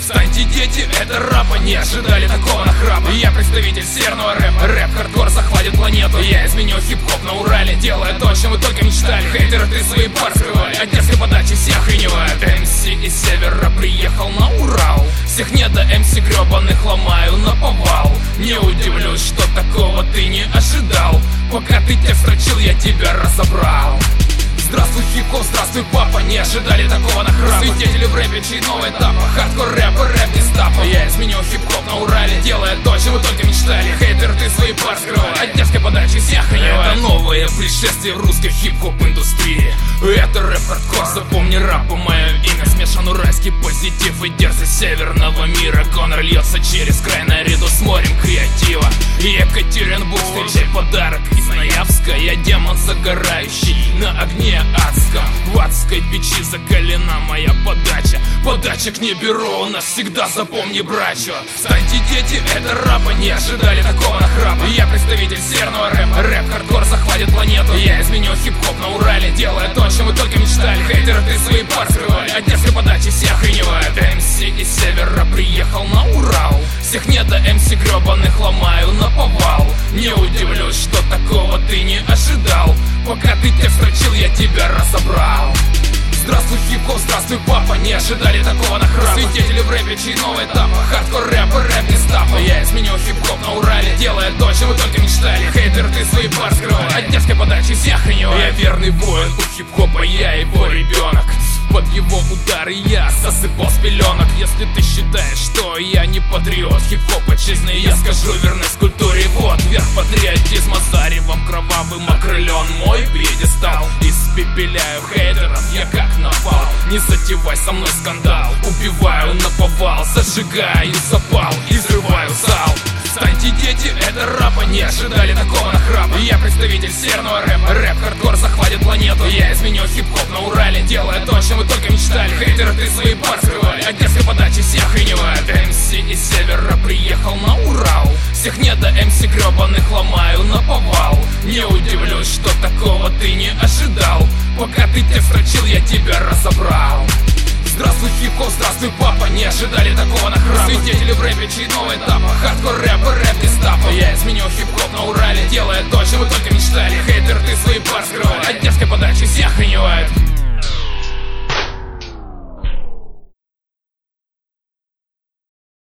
Встаньте, дети, это рапа, не ожидали такого нахрапа. Я представитель северного рэпа, рэп-хардкор захватит планету. Я изменю хип-хоп на Урале, делая то, о чем вы только мечтали. Хейтеры, ты свои пар скрывали, от детской подачи все охреневают. МС из севера приехал на Урал, всех не до МС гребаных ломаю наповал. Не удивлюсь, что такого ты не ожидал. Пока ты текст строчил, я тебя разобрал. Здравствуй, хип-хоп, здравствуй, папа, не ожидали такого нахрапа. Свидетели в рэпе чайного этапа, хардкор рэп и рэп гестапо. Я изменил хип-хоп на Урале, делая то, о чем вы только мечтали. Хейтер, ты свои пар скрывай, от детской подачи все охреневают. Это новое пришествие в русской хип-хоп индустрии. Это рэп-хардкор, запомни рапу, мое имя. Смешан уральский позитив и дерзость северного мира. Гонор льется через край наряду с морем креатива. Екатеринбург, встречай подарок из Ноябска. Я демон загорающий на огне адском. В адской печи закалена моя подача. Подачек не беру, у нас всегда, запомни, братья. Встаньте, дети, это рапа, не ожидали такого нахрапа. Я представитель северного рэпа, рэп-хардкор захватит планету. Я изменю хип-хоп на Урале, делая то, о чем вы только мечтали. Хейтеры, ты свои пар скрывали, от детской подачи все охреневают. МС из севера приехал на Урал, всех не до МС гребаных ломаю наповал. Не удивлюсь, что такого ты не ожидал. Пока ты текст строчил, я тебя разобрал. Здравствуй, хип-хоп, здравствуй, папа, не ожидали такого нахрапа. Свидетели в рэпе чайного этапа, хардкор рэп и рэп гестапо. Я изменил хип-хоп на Урале, делая то, о чем вы только мечтали. Хейтер, ты свои пар скрывай, от детской подачи все охреневают. Я верный воин у хип-хопа, я его ребенок. Под его удары я засыпал с пеленок. Если ты считаешь, что я не патриот хип-хопа честный, я скажу верность культуре. Вот верх патриотизма, заревом кровавым окрылен мой пьедестал. Испепеляю хейтеров, я как напал. Не затевай со мной скандал, убиваю наповал, зажигаю запал и взрываю зал. Встаньте, дети, это рапа, не ожидали такого нахрапа. Я представитель северного рэпа, рэп-хардкор захватит планету. Я изменил хип-хоп на Урале, делая то, о чем вы только мечтали. Хейтеры, ты свои пар скрывали, от детской подачи все охреневают. МС из севера приехал на Урал, всех не до МС гребаных ломаю наповал. Не удивлюсь, что такого ты не ожидал. Пока ты текст строчил, я тебя разобрал. Здравствуй, хип-хоп, здравствуй, папа, не ожидали такого нахрапа. Свидетели в рэпе чайного этапа, хардкор рэп и рэп гестапо. Я изменил хип-хоп на Урале, делая то, о чем вы только мечтали. Хейтер, ты